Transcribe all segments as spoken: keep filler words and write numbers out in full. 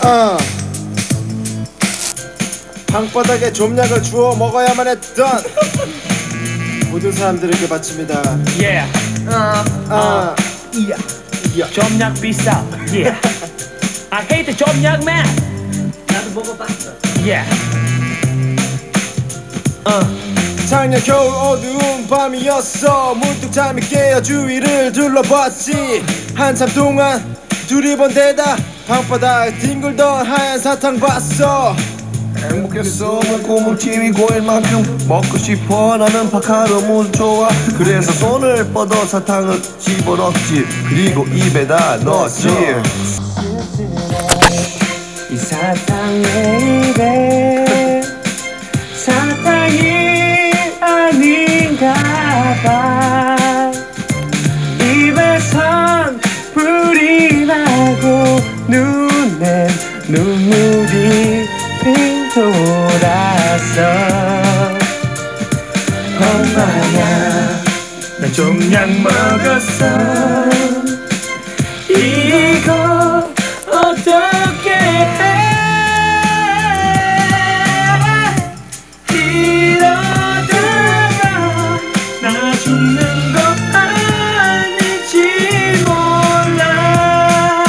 어. 방바닥에 좀약을 주워 먹어야만 했던 모든 사람들에게 바칩니다. Yeah. 아, 아, yeah. yeah. 점약 비싸. Yeah. I hate the 점약 man. 나도 먹어봤어. Yeah. 어. 작년 겨울 어두운 밤이었어. 문득 잠이 깨어 주위를 둘러봤지. 한참 동안 두리번대다 방바닥 뒹굴던 하얀 사탕 봤어. 행복했어. 고물팀이 고일만큼 먹고 싶어. 나는 파카로무 좋아. 그래서 손을 뻗어 사탕을 집어넣지. 그리고 입에다 넣었지. 이 사탕 내 입에 사탕이 아닌가 봐. 입에선 불이 나고 눈엔 눈물이 핑 돌았어. 엄마야 나 좀약 먹었어. 이거 어떻게 해. 이러다가 나 죽는 거 아닌지 몰라.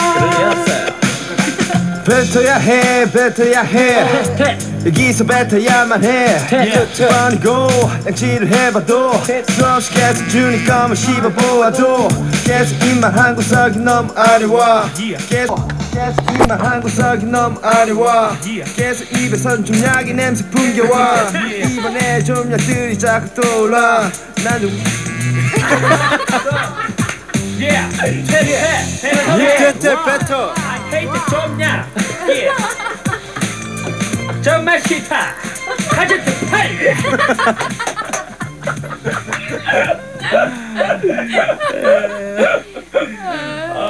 뱉어야 해 뱉어야 해 여기서 뱉어야만 해. 뻔히고 양치를 해봐도 수없이 계속 주니까 뭐 씹어보아도 계속 입만 한 구석이 너무 아려워. 계속 계속 입만 한 구석이 너무 아려워. 계속 입에선 좀약의 냄새 풍겨와. 입안에 좀약들이 자꾸 떠올라. 난 좀 Yeah. 해, 해, 뱉어 뱉어. I hate the 점약. Yeah. 정말 싫다. 가져도 팔.